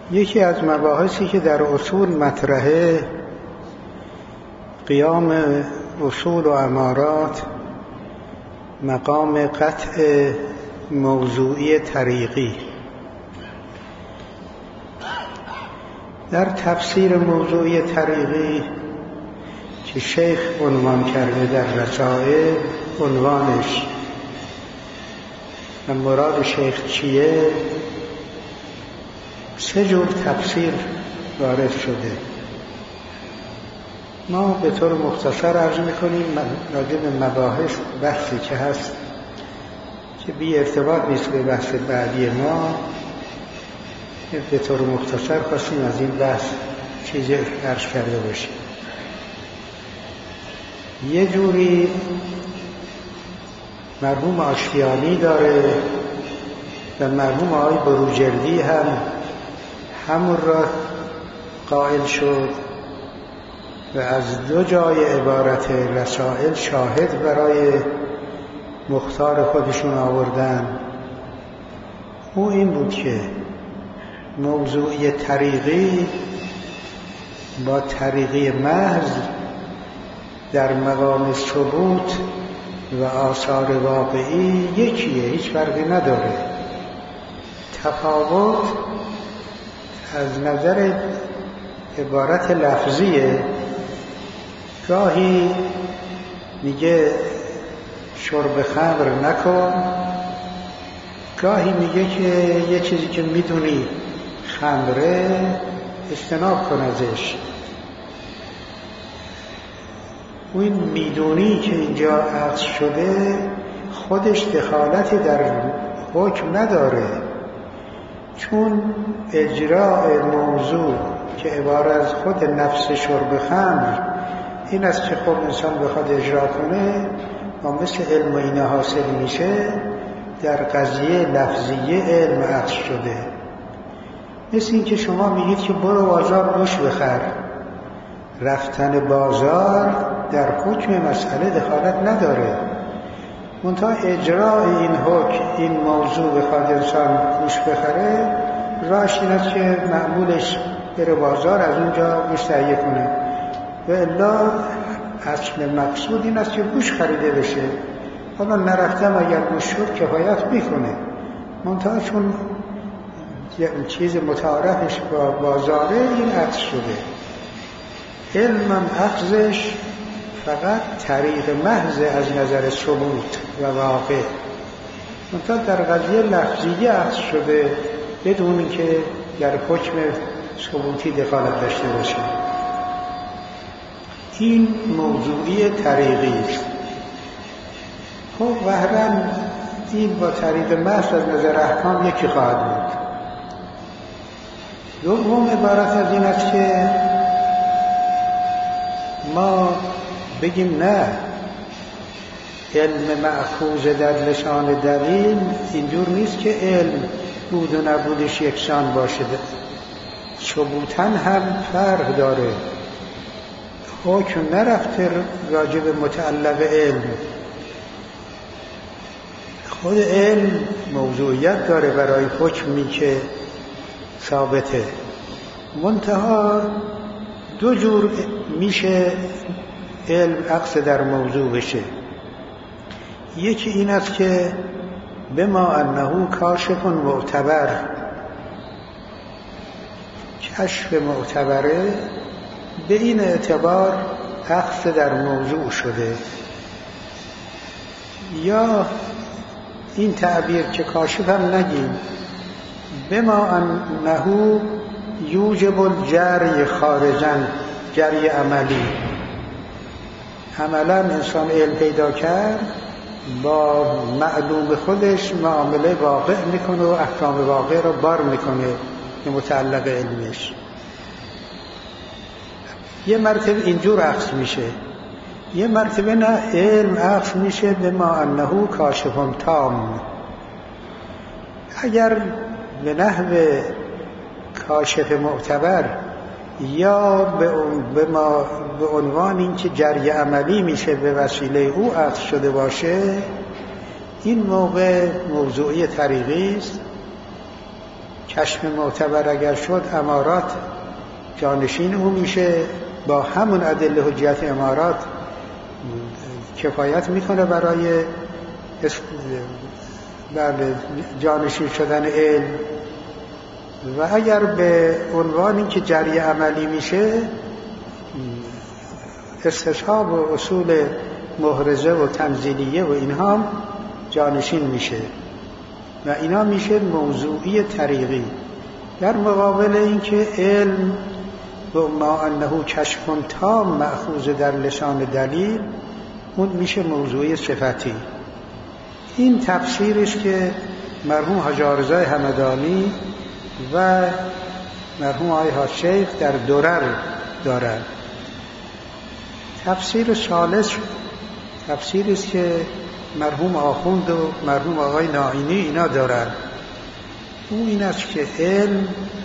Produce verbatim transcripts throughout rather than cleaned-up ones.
یکی از مباحثی که در اصول مطرحه قیام اصول و امارات مقام قطع موضوعی طریقی. در تفسیر موضوعی طریقی که شیخ عنوان کرده در رسائل، عنوانش و مراد شیخ چیه، سه جور تفسیر وارد شده. ما به طور مختصر عرض میکنیم راجع به مباحث بحثی که هست که بی ارتباط نیست به بحث بعدی ما، به طور مختصر خواستیم از این بحث چیزی عرض کرده باشیم. یه جوری مرحوم آشتیانی داره و مرحوم آقای بروجردی هم همون را قائل شد و از دو جای عبارت رسائل شاهد برای مختار خودشون آوردن. او این بود که موضوعی طریقی با طریقی محض در مقام ثبوت و آثار واقعی یکیه، هیچ فرقی نداره. تفاوت از نظر عبارت لفظیه. گاهی میگه شرب خمر نکن، گاهی میگه که یه چیزی که میدونی خمره اجتناب کن ازش. اون میدونی که اینجا عطف شده خودش دخالتی در حکم نداره، چون اجراء موضوع که عبارت از خود نفس شرب خمر این است که خب انسان بخواد اجرا کنه و مثل علم و اینه حاصل میشه، در قضیه لفظیه علم عطف شده. مثل این که شما میگید که برو بازار گوش بخر، رفتن بازار در حکم مسئله دخالت نداره، منتها اجراء این حکم، این موضوع بخواد انسان گوش بخره، راش این است که معمولش بره بازار از اونجا گوش تهیه کنه. و الا اصل مقصود این است که گوش خریده بشه. حالا نرفتم اگر گوش شد کفایت میکنه، منتها چون چیز متعارفش با بازاره این عطف شده. علمم اخذش فقط طریق محض از نظر ثبوت و واقع، منتها در قضیه لفظیه عطف شده بدون اینکه در حکم ثبوتی دخالت داشته باشه. این موضوعی طریقی است. خب ظاهراً این با طریق محض از نظر احکام یکی خواهد بود. دوم عبارت از این است که ما بگیم نه، علم مأخوذ در لسان دلیل اینجور نیست که علم بود و نبودش یکسان باشه، ثبوتاً هم فرق داره. حکم نرفته راجع به متعلق علم، خود علم موضوعیت داره برای حکمی که ثابته، منتها دو جور میشه علم عکس در موضوع بشه. یکی این است که بما انه کاشف معتبر، کشف معتبره به این اعتبار عکس در موضوع شده. یا این تعبیر که کاشف هم نگیم، بما انه یوجب الجری خارجا، جری عملی، عملا انسان علم پیدا کرد با معلوم خودش معامله واقع میکنه و احکام واقع رو بار میکنه که متعلق علمش. یه مرتبه اینجور عکس میشه، یه مرتبه نه، علم عکس میشه به ما انه کاشف تام. اگر به نحو کاشف معتبر یا به ما به عنوان این که جری عملی میشه به وسیله او عطف شده باشه، این موقع موضوعی طریقی است. چشم معتبر اگر شد امارات جانشین او میشه، با همون ادله حجیت امارات کفایت میکنه برای بله جانشین شدن علم. و اگر به عنوانی که جری عملی میشه استصحاب و اصول محرزه و تنزیلیه و اینها جانشین میشه و اینا میشه موضوعی طریقی. در مقابل اینکه علم و ما انه کشف تام مأخوذ در لسان دلیل، اون میشه موضوعی صفتی. این تفسیرش که مرحوم حاج رضا همدانی و مرحوم آقای حاج شیخ در درر دارند. تفسیر ثالث تفسیری است که مرحوم آخوند و مرحوم آقای ناینی اینا دارند. اون این است که علم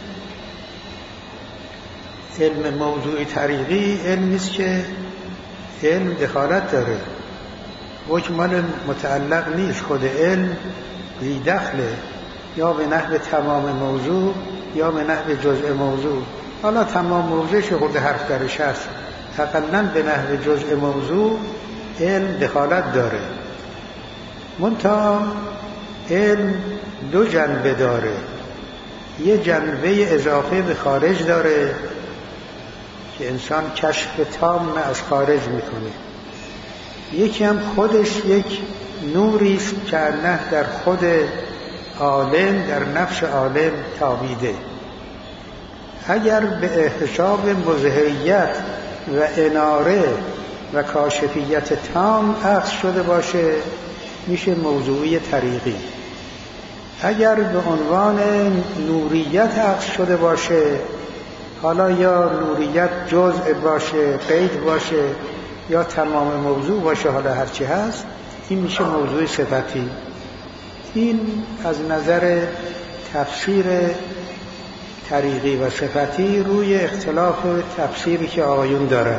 علم موضوعی طریقی علمی است که علم دخالت داره، حکم متعلق نیست، خود علم بی دخله، یا به نحو تمام موضوع یا به نحو جزء موضوع. حالا تمام موضوعش خود حرف درش هست، اقلاً به نحو جزء موضوع علم دخالت داره. منتها علم دو جنبه داره، یه جنبه اضافه به خارج داره که انسان کشف تام از خارج میکنه، یکی هم خودش یک نوری است که الله در خود عالم در نفس عالم تابیده. اگر به احتساب مظهریت و اناره و کاشفیت تام اخذ شده باشه میشه موضوعی طریقی. اگر به عنوان نوریت اخذ شده باشه، حالا یا نوریت جزء باشه، قید باشه، یا تمام موضوع باشه، حالا هرچی هست، این میشه موضوع صفتی. این از نظر تفسیر طریقی و صفتی روی اختلاف تفسیری که آقایون دارن.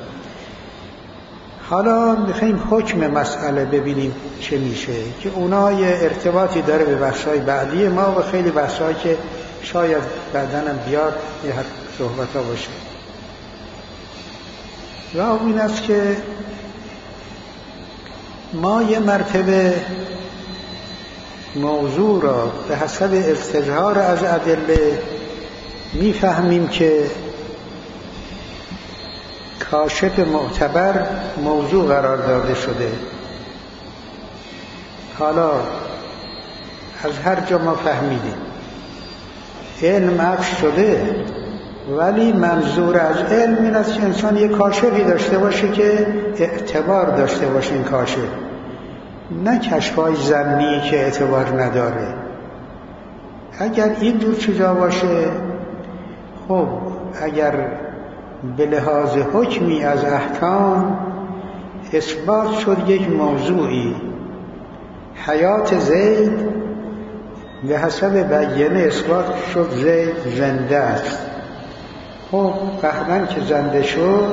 حالا میخواییم حکم مسئله ببینیم چه میشه، که اونا یه ارتباطی داره به بحث‌های بعدی ما و خیلی بحث‌هایی که شاید بعداً هم بیاد یه صحبت‌ها باشه. و این است که ما یه مرتبه موضوع را به حسب استظهار از ادله میفهمیم که کاشف معتبر موضوع قرار داده شده. حالا از هر جا ما فهمیدیم علم عکس شده، ولی منظور از علم این است که انسان یک کاشفی داشته باشه که اعتبار داشته باشه. این کاشف نه کشفای ظنی که اعتبار نداره. اگر این دو چیزا باشه، خب اگر به لحاظ حکمی از احکام اثبات شد یک موضوعی، حیات زید به حسب بیانه اثبات شد زید زنده است، خب قهرن که زنده شد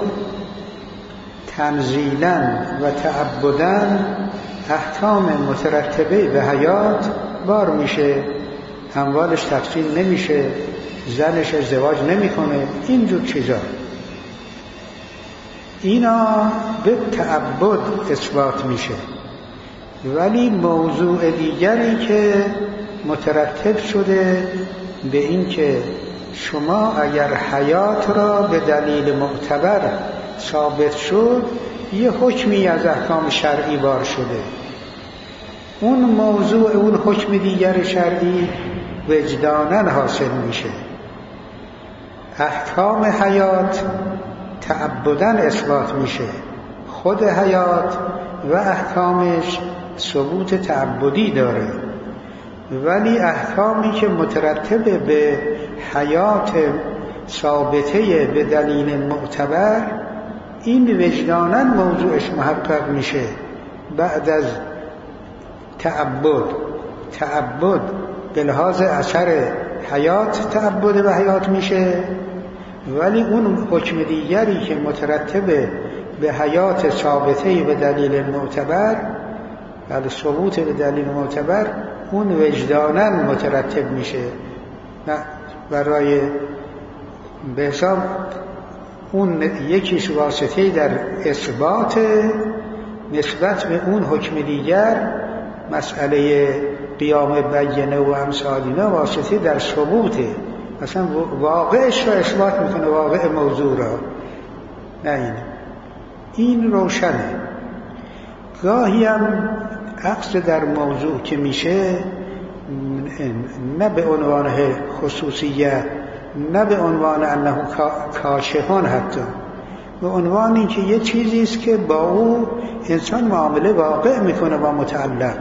تنزیلاً و تعبداً احکام مترتبه به حیات بار میشه، اموالش تقسیم نمیشه، زنش ازدواج نمیکنه، اینجور چیزا. اینا به تعبد اثبات میشه. ولی موضوع دیگری که مترتب شده به این که شما اگر حیات را به دلیل معتبر ثابت شد، یه حکمی از احکام شرعی بار شده. اون موضوع اون حکم دیگر شرعی وجداناً حاصل میشه. احکام حیات تعبداً اثبات میشه، خود حیات و احکامش ثبوت تعبدی داره. ولی احکامی که مترتب به حیات ثابته به دلیل معتبر، این وجداناً موضوعش محقق میشه بعد از تعبد. تعبد به لحاظ اثر حیات تعبد و حیات میشه، ولی اون حکم دیگری که مترتب به حیات ثابته به دلیل معتبر، بعد ثبوت به دلیل معتبر، اون وجداناً مترتب میشه. نه برای به حساب اون یکیش واسطه در اثبات نسبت به اون حکم دیگر، مسئله قیام بینه و امثال اینا واسطه در ثبوته، مثلا واقعش را اثبات میکنه، واقع موضوع را. نه این این روشنه. گاهی هم عکس در موضوع که میشه، نه به عنوان خصوصیت، نه به عنوان انه کاشفان، حتی به عنوان این که یه چیزی است که با او انسان معامله واقع میکنه با متعلق،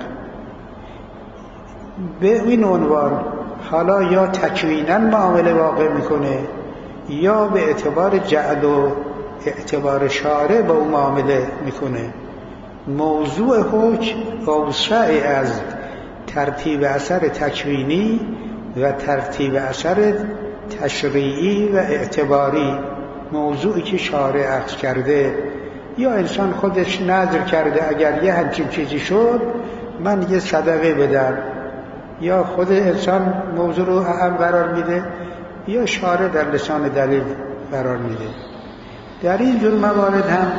به این عنوان حالا یا تکویناً معامله واقع میکنه یا به اعتبار جعل و اعتبار شارع با او معامله میکنه. موضوع حکم اوسع از ترتیب اثر تکوینی و ترتیب اثر تشریعی و اعتباری، موضوعی که شارع عقد کرده یا انسان خودش نظر کرده اگر یه همچین چیزی شد من یه صدقه بدم، یا خود انسان موضوع رو اهم قرار میده یا شارع در لسان دلیل قرار میده. در این جور موارد هم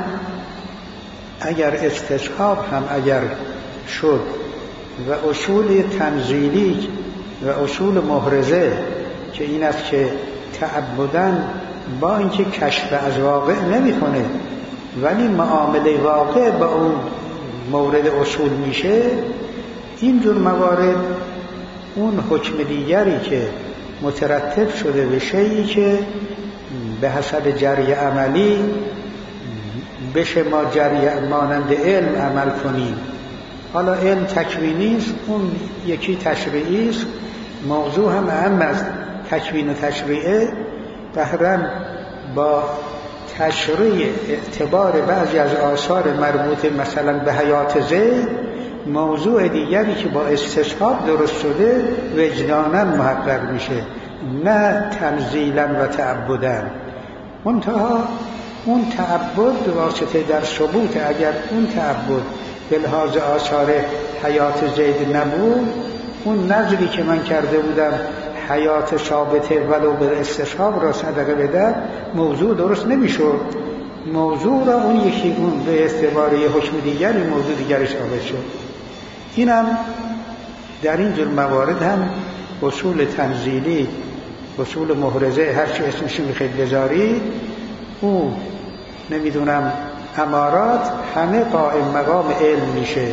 اگر استصحاب هم اگر شد و اصول تنزیلی و اصول محرزه که این است که تعبدن با اینکه کشف از واقع نمی کنه ولی معامله واقع با اون مورد اصول میشه، این جور موارد اون حکم دیگری که مترتب شده به شیئی که به حسب جری عملی بشه ما جری مانند علم عمل کنیم. حالا علم تکوینی است، اون یکی تشریعی است، موضوع هم اهم از تکوین و تشریعه. بهرن با تشریع اعتبار بعضی از آثار مربوط مثلا به حیات زید، موضوع دیگری که با استصحاب درست شده وجداناً محقق میشه، نه تنزیلاً و تعبداً. منتها اون تعبد واسطه در ثبوت، اگر اون تعبد به لحاظ آثار حیات زید نبود، اون نظری که من کرده بودم حیات ثابته ولو به استصحاب را صدقه بدم، موضوع درست نمیشد. موضوع را اون یکی اون به اعتبار یه حکم دیگری موضوع دیگری ثابت شد. اینم در این جور موارد هم اصول تنزیلی، اصول محرزه، هر چی اسمش میخواید بذاری، او نمیدونم امارات، همه قائم مقام علم میشه.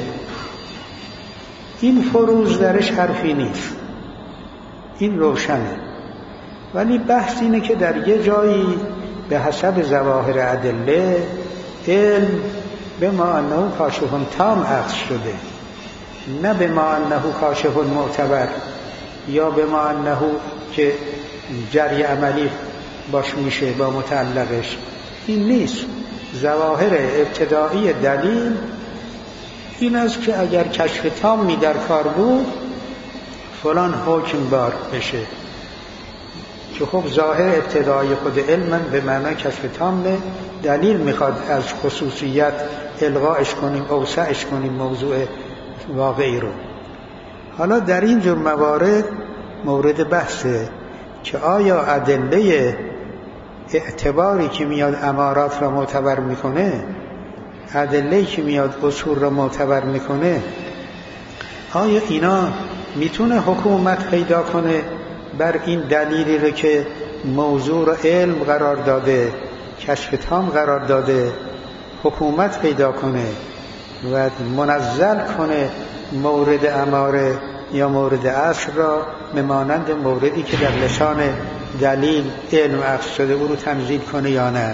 این فروض درش حرفی نیست، این روشنه. ولی بحث اینه که در یه جایی به حسب ظواهر ادله علم به ما انه کاشف تام عقد شده، نه به ما انه کاشف معتبر یا به ما انه که جری عملی باش میشه با متعلقش. این نیست. ظواهر ابتدایی دلیل این است که اگر کشف تامی در کار بود فلان حکم بار بشه، که خب ظاهر ابتدایی خود علم به معنی کشف تام دلیل میخواد از خصوصیت الغاش کنیم، اوسعش کنیم موضوع واقعی رو. حالا در این جور موارد مورد بحثه که آیا ادله اعتباری که میاد امارات را معتبر میکنه، ادله‌ای که میاد اصول را معتبر میکنه، آیا اینا میتونه حکومت پیدا کنه بر این دلیلی رو که موضوع را علم قرار داده، کشف تام قرار داده، حکومت پیدا کنه و منزل کنه مورد اماره یا مورد اصل را ممانند موردی که در لسان دلیل علم عقد شده او رو تنزیل کنه یا نه؟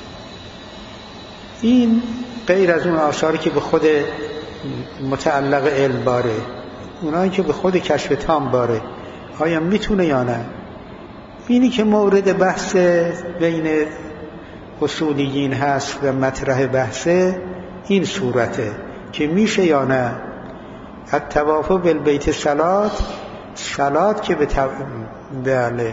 این غیر از اون آثاری که به خود متعلق علم باره، اونایی که به خود کشف تام باره، آیا میتونه یا نه؟ اینی که مورد بحث بین اصولیین هست و مطرح بحثه این صورته که میشه یا نه. التوافق بالبیت صلات، صلات که به بله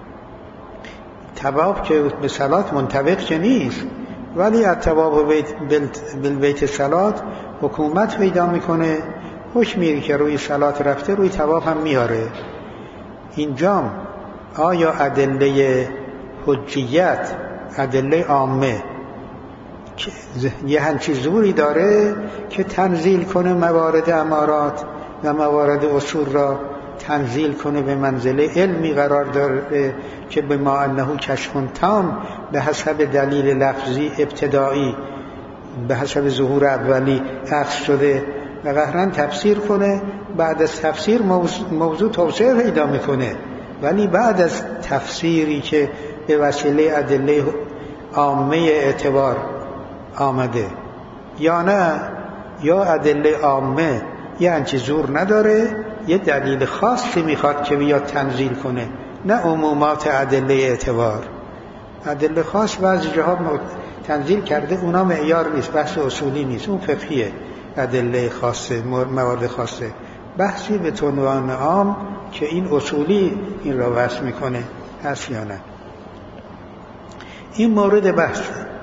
تواف که به صلات منطبق که نیست، ولی التوافق بالبیت صلات حکومت پیدا میکنه، حکمی که روی صلات رفته روی تواف هم میاره. اینجام آیا ادله حجیت، ادله عامه که یه همچی زوری داره که تنزیل کنه موارد امارات و موارد اصول را تنزیل کنه به منزله علمی قرار داره که به ما انه کشف تام به حسب دلیل لفظی ابتدایی به حسب ظهور اولی اخذ شده و قهرن تفسیر کنه. بعد از تفسیر موضوع, موضوع توسعه پیدا میکنه، ولی بعد از تفسیری که به وسیله ادله عامه اعتبار آمده یا نه، یا ادله عامه یه انچه زور نداره، یه دلیل خاصی میخواد که بیاد تنزیل کنه، نه عمومات ادله اعتبار. ادله خاص بعضی جاها تنزیل کرده، اونا معیار نیست، بحث اصولی نیست، اون فقهیه. ادله خاصه، موارد خاصه، بحثی به عنوان عام که این اصولی این را وصل میکنه هست یا نه. این مورد بحث.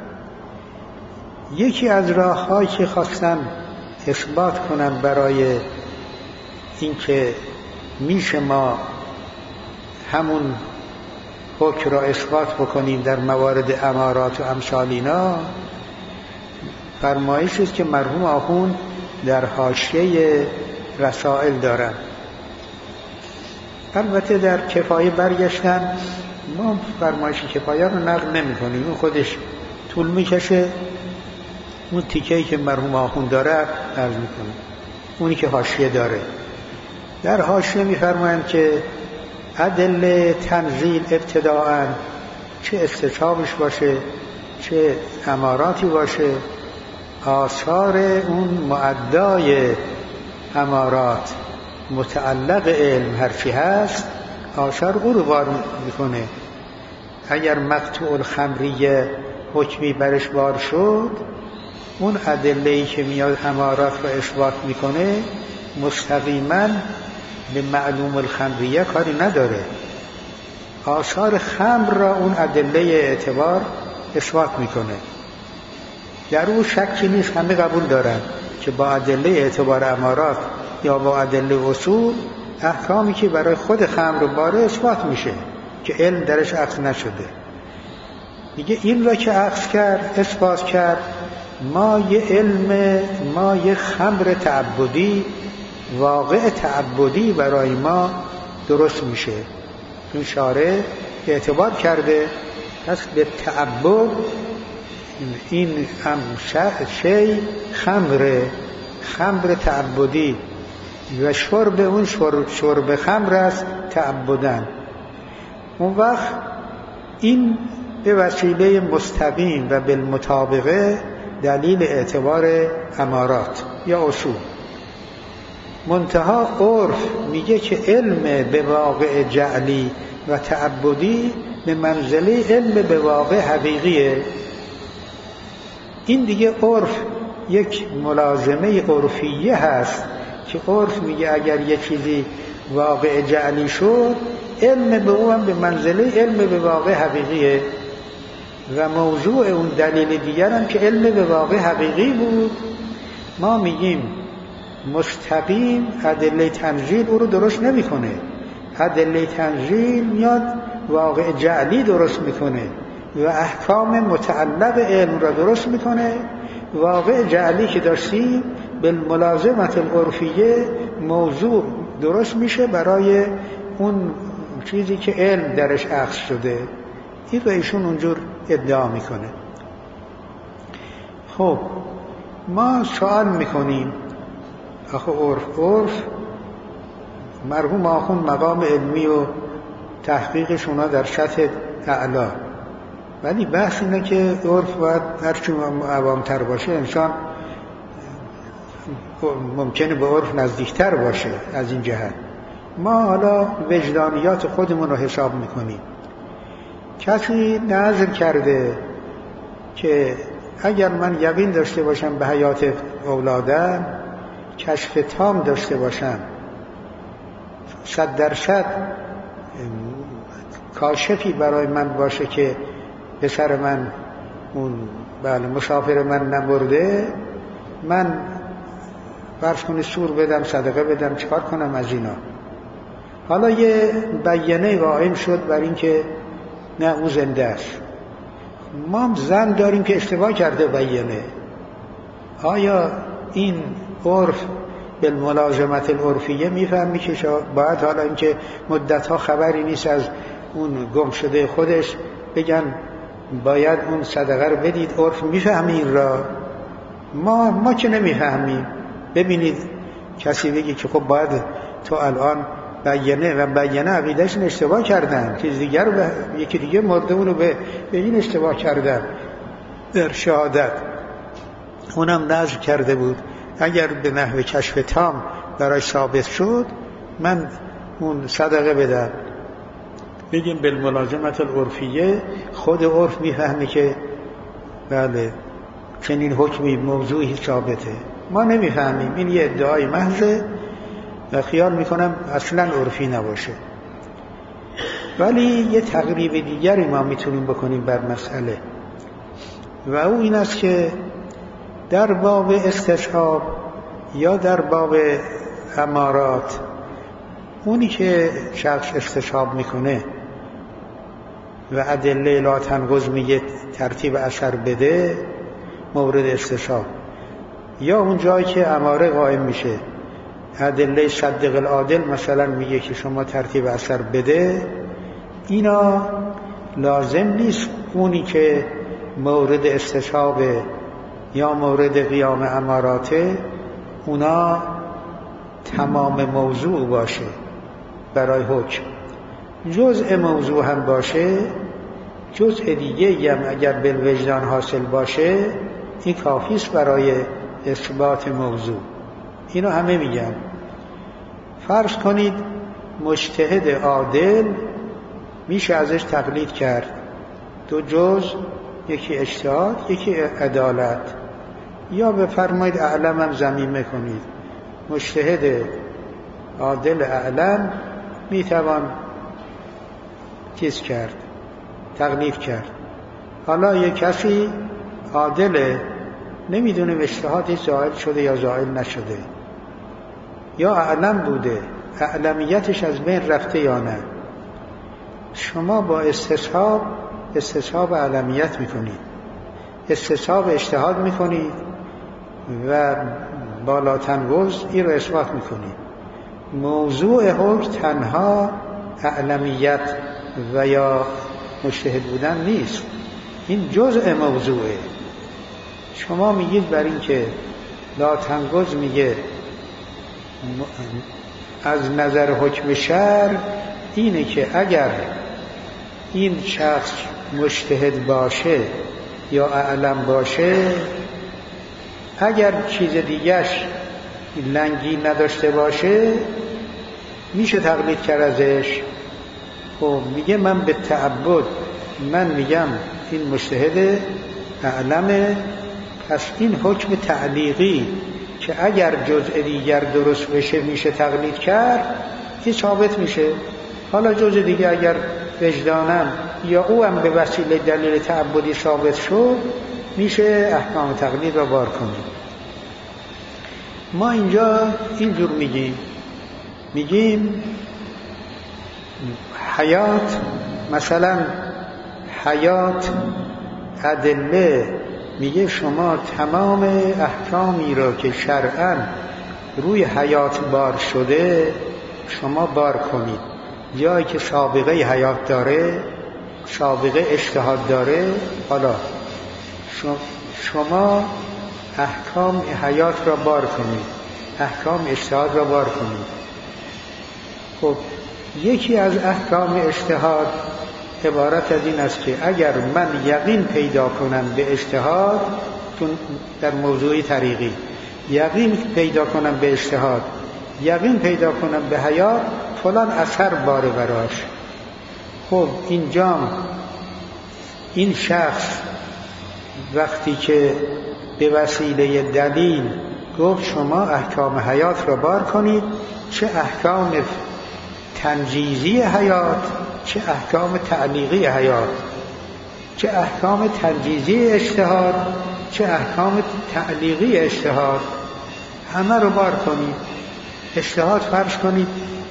یکی از راه‌هایی که خواستن اثبات کنن برای اینکه میشه ما همون حکم را اثبات بکنیم در موارد امارات و امثال اینا، فرمایشی است که مرحوم آخوند در حاشیه رسائل دارن. البته در کفایه برگشتن، ما فرمایش کفایه رو نقل نمی کنیم، اون خودش طول میکشه. اون تیکه‌ای که مرحوم آخوند داره عرض میکنه، اونی که حاشیه داره. در حاشیه میفرمایند که ادله تنزیل ابتداءً، چه استشابش باشه چه اماراتی باشه، آثار اون معدای امارات متعلق علم هرچی هست آثار او رو بار میکنه. اگر مقطوع الخمریه حکمی برش بار شد، اون ادله‌ای که میاد امارات رو اثبات میکنه مستقیما به معلوم الخمریه کاری نداره. آثار خمر را اون ادله اعتبار اثبات میکنه. در اون شکی نیست، همه قبول دارن که با ادله اعتبار امارات یا با ادله اصول احکامی که برای خود خمر باره اثبات میشه که علم درش اخذ نشده. میگه این را که اخذ کرد، اثبات کرد، ما یه علم، ما یه خمر تعبدی، واقع تعبدی برای ما درست میشه. این شارع اعتبار کرده پس به تعبد این هم شی خمر خمر تعبدی و شرب اون شرب, شرب خمر است تعبدن. اون وقت این به وسیله مستقیم و بالمطابقه دلیل اعتبار امارات یا اصول. منتها عرف میگه که علم به واقع جعلی و تعبدی به منزله علم به واقع حقیقیه. این دیگه عرف یک ملازمه عرفیه هست که عرف میگه اگر یک چیزی واقع جعلی شد، علم به اون به منزله علم به واقع حقیقیه. و موضوع اون دلیل دیگر هم که علم به واقع حقیقی بود، ما میگیم مستقیم ادله تنزیل او رو درست نمیکنه. ادله تنزیل میاد واقع جعلی درست میکنه و احکام متعلق علم را درست میکنه. واقع جعلی که داشتیم بالملازمت العرفیه موضوع درست میشه برای اون چیزی که علم درش اخذ شده. این رو ایشون اونجور ادعا میکنه. خب ما سوال میکنیم آخه عرف عرف مرحوم آخوند مقام علمی و تحقیقشون در سطح اعلا، ولی بحث اینه که عرف باید هرچی عوامتر باشه انسان ممکنه به عرف نزدیکتر باشه. از این جهت ما حالا وجدانیات خودمون رو حساب میکنیم. کسی نظر کرده که اگر من یقین داشته باشم به حیات اولادم، کشف تام داشته باشم، صد درصد کاشفی برای من باشه که پسر من اون بله مسافر من نمرده، من فرض کنی سور بدم، صدقه بدم، چکار کنم از اینا؟ حالا یه بیانه قائم شد بر این که نه او زنده است. ما هم زن داریم که اشتباه کرده بیانه. آیا این عرف بالملازمت العرفیه میفهمی که باید حالا اینکه مدتها خبری نیست از اون گم شده خودش بگن باید اون صدقه رو بدید؟ عرف میفهمی این را؟ ما ما که نمیفهمیم. ببینید کسی بگی که خب باید تو الان بیانه و بیانه عقیدهشون اشتباه کردن، چیز دیگر رو به یکی دیگه مرده اونو به, به این اشتباه کردن در شهادت. اونم نذر کرده بود اگر به نحو کشف تام برای ثابت شد من اون صدقه بدم. بگیم بالملازمت العرفیه، خود عرف میفهمه که بله چنین حکمی موضوعی ثابته. ما نمیفهمیم، این یه ادعای محضه و خیال میکنم اصلا عرفی نباشه. ولی یه تقریب دیگری ما میتونیم بکنیم بر مسئله و او این است که در باب استصحاب یا در باب امارات اونی که شخص استصحاب میکنه و ادله لا تنقض میگه ترتیب اثر بده مورد استصحاب، یا اون جایی که اماره قائم میشه ادله صدق العادل مثلا میگه که شما ترتیب اثر بده، اینا لازم نیست اونی که مورد استصحاب یا مورد قیام اماراته اونا تمام موضوع باشه برای حکم. جزء موضوع هم باشه، جزء دیگه هم اگر بالوجدان حاصل باشه این کافیست برای اثبات موضوع. اینو همه میگن. فرض کنید مجتهد عادل میشه ازش تقلید کرد، دو جز، یکی اجتهاد یکی عدالت، یا بفرمایید اعلم هم ضمیمه کنید. مجتهد عادل اعلم میتوان چیز کرد، تقلید کرد. حالا یک کسی عادله نمیدونه اجتهادی زائل شده یا زائل نشده، یا اعلم بوده اعلمیتش از بین رفته یا نه. شما با استصحاب استصحاب اعلمیت میکنید، استصحاب اجتهاد میکنید و بالا تنقض این رو اثبات میکنید. موضوع حکم تنها اعلمیت و یا مجتهد بودن نیست، این جزء موضوعه. شما میگید بر این که لا تنقض میگه از نظر حکم شرع اینه که اگر این شخص مجتهد باشه یا اعلم باشه، اگر چیز دیگرش لنگی نداشته باشه میشه تقلید کرد ازش. خب میگه من به تعبد من میگم این مجتهد اعلمه، پس این حکم تعلیقی که اگر جزء دیگر درست بشه میشه تقلید کرد این ثابت میشه. حالا جزء دیگر اگر وجدانم یا او هم به وسیله دلیل تعبدی ثابت شد میشه احکام تقلید را بار کنیم. ما اینجا اینجور میگیم میگیم حیات، مثلا حیات ادله میگه شما تمام احکامی را که شرعاً روی حیات بار شده شما بار کنید. جایی که سابقه حیات داره، سابقه اجتهاد داره، حالا شما احکام حیات را بار کنید، احکام اجتهاد را بار کنید. خب یکی از احکام اجتهاد عبارت از این است که اگر من یقین پیدا کنم به اجتهاد، چون در موضوع طریقی یقین پیدا کنم به اجتهاد، یقین پیدا کنم به حیات، فلان اثر باره براش. خب اینجا این شخص وقتی که به وسیله دلیل گفت شما احکام حیات را بار کنید، چه احکام تنجیزی حیات، چه احکام تعلیقی حیات، چه احکام تنجیزی اجتهاد، چه احکام تعلیقی اجتهاد، همه رو بار کنید. اجتهاد فرض کنید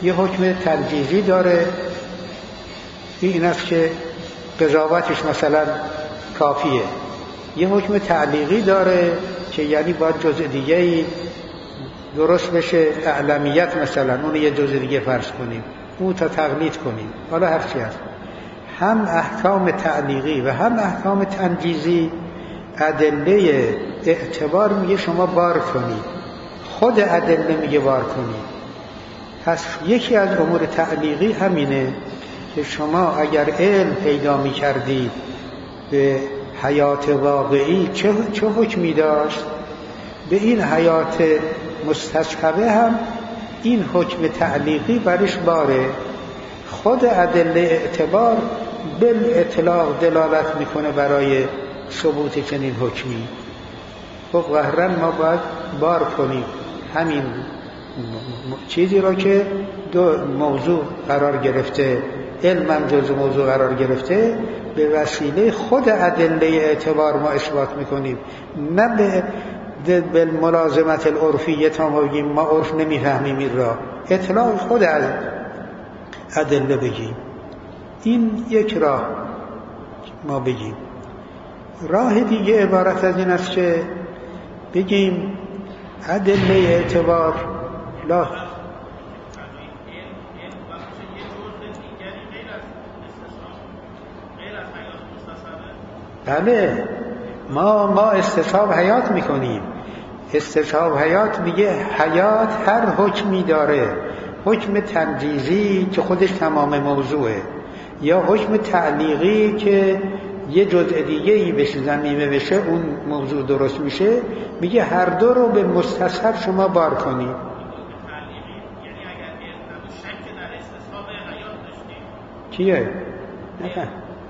یه حکم تنجیزی داره، این است که قضاوتش مثلا کافیه. یه حکم تعلیقی داره که یعنی باید جزء دیگه‌ای درست بشه، اعلمیت مثلا اون یه جزء دیگه فرض کنیم، اون تا تقلید کنیم، حالا هر چی هست. هم احکام تعلیقی و هم احکام تنجیزی ادله اعتبار میگه شما بار کنید، خود ادله میگه بار کنید. پس یکی از امور تعلیقی همینه که شما اگر علم پیدا میکردید به حیات واقعی چه, چه حکمی داشت، به این حیات مستصحبه هم این حکم تعلیقی برش باره. خود ادله اعتبار بالاطلاق دلالت میکنه برای ثبوت چنین حکمی. خب قهرن ما باید بار کنیم همین چیزی را که دو موضوع قرار گرفته، علم جزء موضوع قرار گرفته، به وسیله خود ادله اعتبار ما اثبات میکنیم، نه به به ملازمت العرفیه تا ما بگیم ما عرف نمیفهمیم این را، اطلاق خود از ادله بگیم. این یک راه ما بگیم. راه دیگه عبارت از این است که بگیم ادله اعتبار لا بله ما ما استصحاب حیات میکنیم. استصحاب حیات میگه حیات هر حکمی داره، حکم تنجیزی که خودش تمام موضوعه، یا حکم تعلیقی که یه جزء دیگه ای بشه ضمیمه بشه اون موضوع درست میشه. میگه هر دو رو به مستصحب شما بار کنید. یعنی اگر علم شک در استصحاب حیات داشتیم کیه؟ نه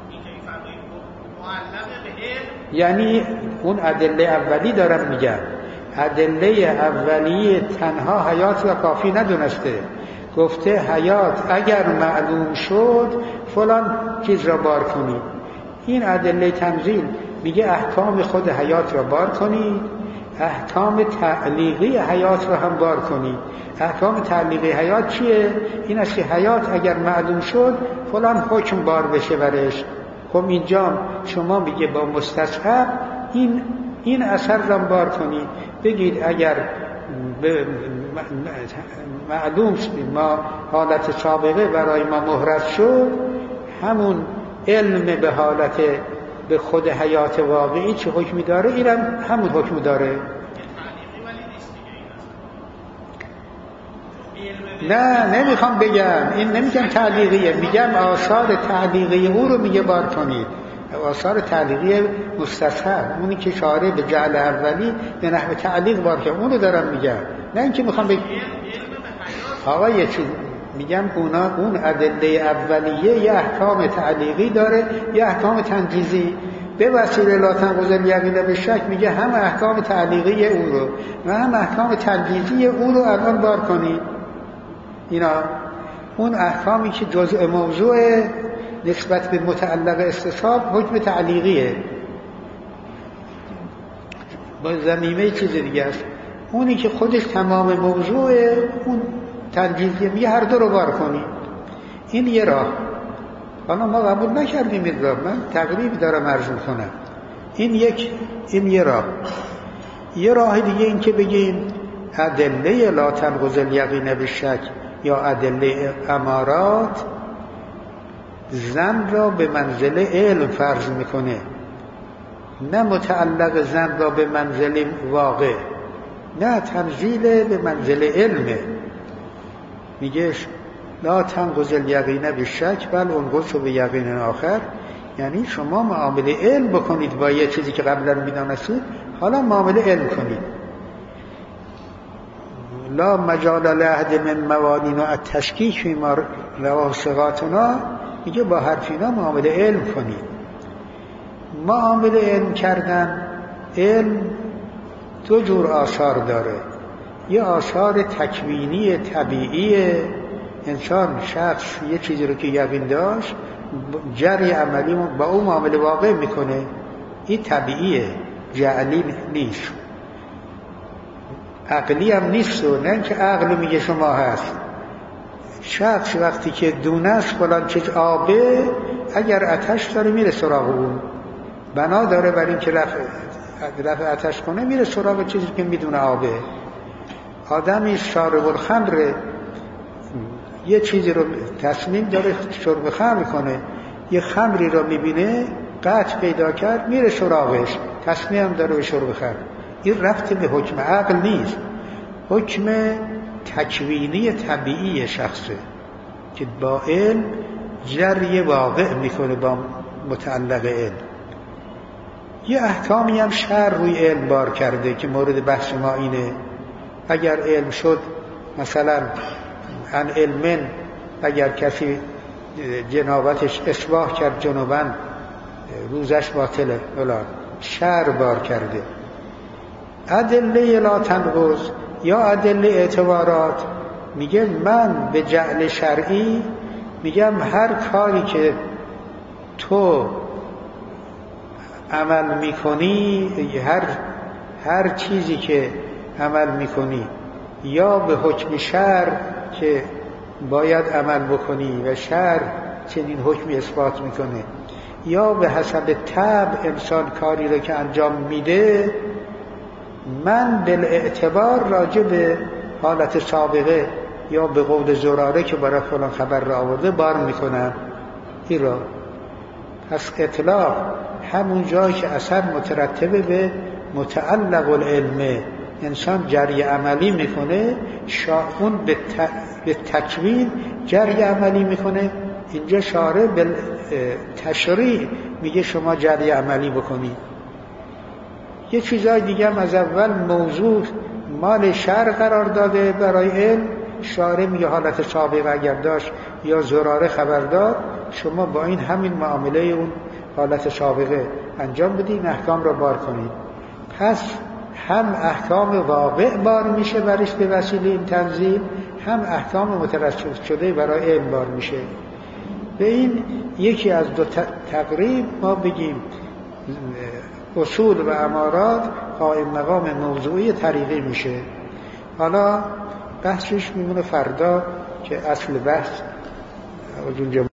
یعنی اون ادله اولی دارم میگم، ادله اولیه تنها حیات را کافی ندونسته، گفته حیات اگر معلوم شد فلان چیز را بار کنید. این ادله تنزیل میگه احکام خود حیات را بار کنید، احکام تعلیقی حیات را هم بار کنید. احکام تعلیقی حیات چیه؟ این است که حیات اگر معلوم شد فلان حکم بار بشه برش. خب اینجا شما میگه با مستصحب این این اثر را بار کنید. بگید اگر معلوم شد ما حالت سابقه برای ما محرز شد، همون علم به حالت به خود حیات واقعی چه حکمی داره، اینم همون حکم داره. نه نمیخوام بگم، این نمیگم تعلیقیه، میگم آثار تعلیقی او رو میگه بار کنید. آثار تعلیقی مستصحب اونی که شارع به جعل اولی به نحو تعلیق بار کنید، اون رو دارم میگم، نه اینکه میخوام بگم آقا یه چیز میگم اونا اون ادله اولیه یه احکام تعلیقی داره یه احکام تنجیزی. به وسیله لا تنقض الیقین بالشک میگه هم احکام تعلیقی او رو و هم احکام تنجیزی او رو الان بار کنید. اینا اون احکامی که جزء موضوع نسبت به متعلق استصحاب حکم تعلیقیه با ضمیمه چیز دیگه است. اونی که خودش تمام موضوع اون تنجیزیه میگه هر دو رو بار کنید. این یه راه. حالا ما قبول نکردیم این راه، من تقریب دارم عرض میکنم. این یک این یه راه. یه راه دیگه این که بگیم ادله لا تنقض الیقین بالشک یا ادله امارات ظن را به منزله علم فرض میکنه، نه متعلق ظن را به منزله واقع، نه تنزیل به منزله علمه. میگه لا تنقض الیقین بالشک بل انقض به یقین آخر، یعنی شما معامله علم بکنید با یه چیزی که قبلا میدانستید، حالا معامله علم کنید. لا مجال لأحد من موانین و التشکیک فیما رواه ثقاتنا، میگه با حرفینا معامله علم کنید. معامله علم کردن، علم دو جور آثار داره. یه آثار تکوینی طبیعی، انسان شخص یه چیزی رو که یقین داشت جری عملی با اون معامله واقع میکنه، این طبیعیه، جعلی نیست، عقلی هم نیست. و نه که عقل میگه شما هست، شخص وقتی که دونه است فلان چیز آبه، اگر آتش داره میره سراغ اون، بنا داره برای این که رفع رفع آتش کنه میره سراغ چیزی که میدونه آبه. آدمی شارب الخمر یه چیزی رو تصمیم داره شرب خمر کنه، یه خمری رو میبینه قطع پیدا کرد میره سراغش، تصمیم داره به شرب خمر. این ربط به حکم عقل نیست، حکم تکوینی طبیعی شخصه که با علم جری واقع میکنه با متعلق علم. یه احکامی هم شرع روی علم بار کرده که مورد بحث ما اینه. اگر علم شد مثلا ان علمن، اگر کسی جنابتش اصلاح کرد جنوبن روزش باطله، فلان شرع بار کرده. ادله لا تنقض یا ادله اعتبارات، میگه من به جعل شرعی میگم هر کاری که تو عمل میکنی، هر هر چیزی که عمل میکنی یا به حکم شرع که باید عمل بکنی و شرع چنین حکمی اثبات میکنه، یا به حسب طبع انسان کاری رو که انجام میده، من بالاعتبار راجع به حالت سابقه یا به قول زراره که برای فلان خبر را آورده بار میکنم این را. پس اطلاق همون جایی که اثر مترتبه به متعلق العلم، انسان جری عملی میکنه، اون به, ت... به تکوین جری عملی میکنه. اینجا شارع به تشریع میگه شما جری عملی بکنی. یه چیزای دیگه هم از اول موضوع مال شرع قرار داده برای علم، شارع میگه حالت سابقه اگر داشت یا زراره خبر داد، شما با این همین معامله اون حالت سابقه انجام بدین، احکام را بار کنید. پس هم احکام واقع بار میشه برش به وسیله این تنزیل، هم احکام مترتب شده برای علم بار میشه. به این یکی از دو تقریب ما بگیم اصول و امارات قائم مقام موضوعی طریقی میشه. حالا بحثش میمونه فردا که اصل بحث اونجا